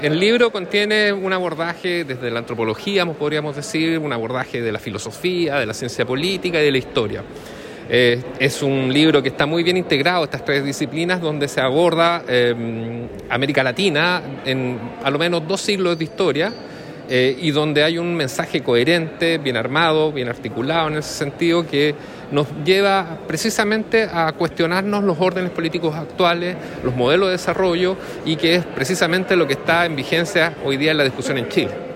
El libro contiene un abordaje desde la antropología, podríamos decir, un abordaje de la filosofía, de la ciencia política y de la historia. Es un libro que está muy bien integrado, estas tres disciplinas, donde se aborda América Latina en a lo menos 2 siglos de historia, y donde hay un mensaje coherente, bien armado, bien articulado en ese sentido, que nos lleva precisamente a cuestionarnos los órdenes políticos actuales, los modelos de desarrollo, y que es precisamente lo que está en vigencia hoy día en la discusión en Chile.